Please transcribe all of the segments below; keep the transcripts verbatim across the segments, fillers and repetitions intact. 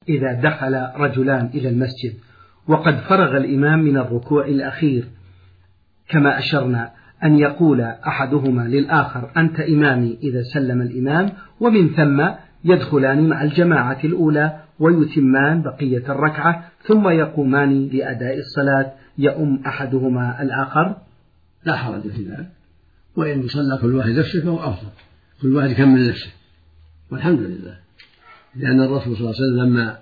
إذا دخل رجلان إلى المسجد وقد فرغ الإمام من الركوع الأخير كما أشرنا، أن يقول أحدهما للآخر أنت إمامي إذا سلم الإمام، ومن ثم يدخلان مع الجماعة الأولى ويتمان بقية الركعة ثم يقومان لأداء الصلاة يؤم أحدهما الآخر. لا حرج في ذلك، وإن صلى كل واحد نفسه فهو أفضل، كل واحد يكمل نفسه والحمد لله. لأن الرسول صلى الله عليه وسلم لما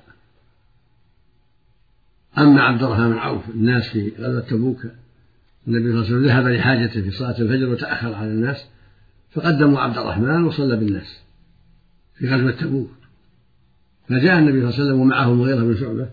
أما عبد الرحمن بن عوف الناس في غزوة تبوك، النبي صلى الله عليه وسلم ذهب لحاجته في صلاة الفجر وتأخر على الناس فقدموا عبد الرحمن وصلى بالناس في غزوة تبوك، فجاء النبي صلى الله عليه وسلم ومعه المغيرة بن شعبة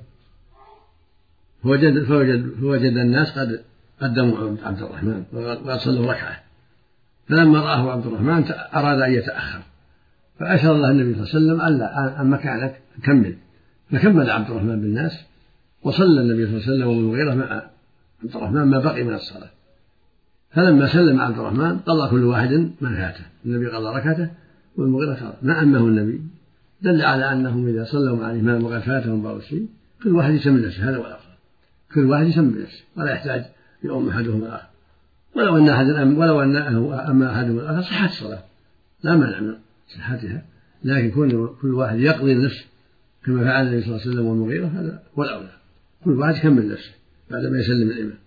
فوجد, فوجد, فوجد الناس قد قدموا عبد الرحمن وقد صلوا ركعة، فلما رآه عبد الرحمن أراد أن يتأخر فأشار له النبي صلى الله عليه وسلم ألا أن مكانك كمل، فكمل عبد الرحمن بالناس وصلى النبي صلى الله عليه وسلم والمغيرة مع عبد الرحمن ما بقي من الصلاة. فلما سلم عبد الرحمن قضى كل واحد من فاته، النبي قضى ركعته والمغيرة قضى، ما أمه النبي دل على أنهم إذا صلوا مع الإمام وقد فاتهم بعض الشيء كل واحد يسمي نفسه، هذا هو الأفضل، كل واحد يسمي نفسه ولا يحتاج يؤم أحدهم الآخر، ولو أن أحد ولو أنه أما أحدهم الآخر صحت الصلاة لا مانع من صحتها، لكن كل واحد يقضي نفسه كما فعل النبي صلى الله عليه وسلم والمغيرة هذا هو الأولى، كل واحد يكمل نفسه بعد ما يسلم الإمام.